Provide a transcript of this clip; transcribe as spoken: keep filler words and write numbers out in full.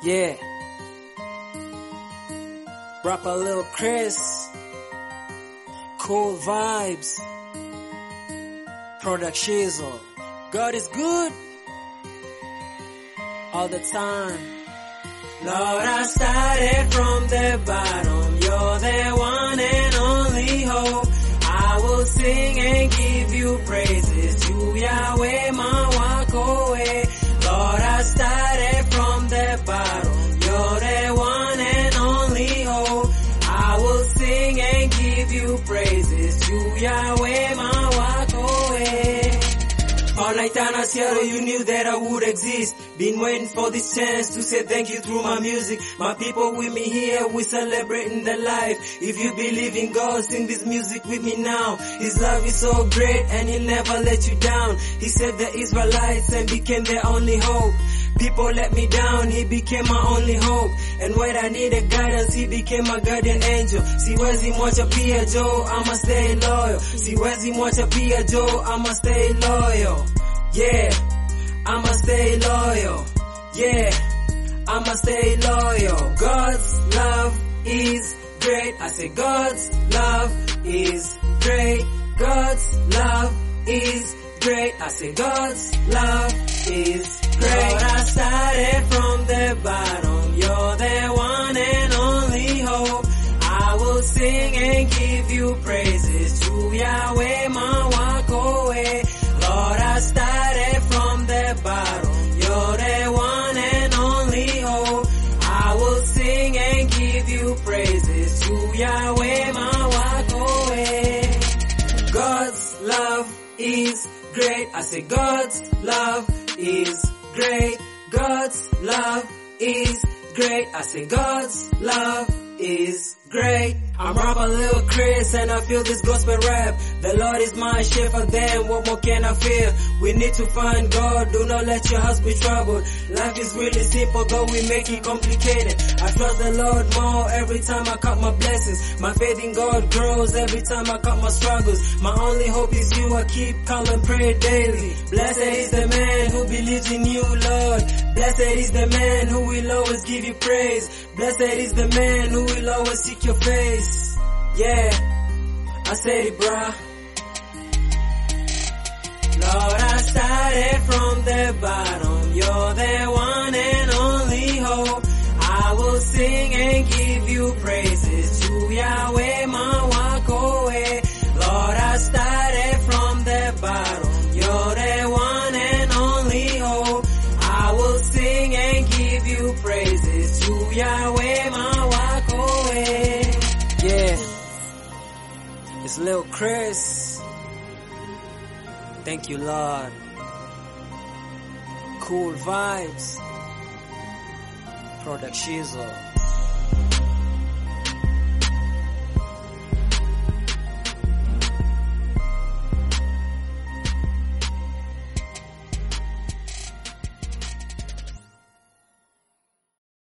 Yeah. Rapper Lil Chris. Cool vibes. Product Shizzle. God is good. All the time. Lord, I started from the bottom. You're the one and only hope. I will sing and give you praises. You, Yahweh, my walk away. Lord, I started from the bottom. You're the one and only hope. I will sing and give you praises. You, Yahweh, my walk away. All night down at Seattle, you knew that I would exist. Been waiting for this chance to say thank you through my music. My people with me here, we celebrating the life. If you believe in God, sing this music with me now. His love is so great and He'll never let you down. He saved the Israelites and became their only hope. People let me down, He became my only hope. And when I needed guidance, He became my guardian angel. Siwezi mwacha pia Joe, I'ma stay loyal. Siwezi mwacha pia Joe, I'ma stay loyal. Yeah, I'ma stay loyal. Yeah, I'ma stay loyal. God's love is great. I say God's love is great. God's love is great. I say God's love is great. Lord, I started from the bottom. You're the one and only hope. I will sing and give you praises. To Yahweh, my walk away. Lord, I started from the bottom. You're the one and only hope. I will sing and give you praises. To Yahweh, my walk away. God's love is great. I say God's love is great. God's love is great. I say God's love is great. I'm rapper Lil Chris and I feel this gospel rap. The Lord is my shepherd, then what more can I fear? We need to find God, do not let your house be troubled. Life is really simple, though we make it complicated. I trust the Lord more every time I count my blessings. My faith in God grows every time I count my struggles. My only hope is you, I keep calm and pray daily. Blessed is the man who believes in you, Lord. Blessed is the man who will always give you praise. Blessed is the man who will always seek your face. Yeah, I said it, bruh. Lord, I started from the bottom. You're the one and only hope. I will sing and give you praises. To Yahweh, my walk away. Lord, I started from the bottom. You're the one and only hope. I will sing and give you praises. To Yahweh, my walk away. Yeah, it's Lil Chris. Thank you, Lord. Cool vibes. Product Shizzle.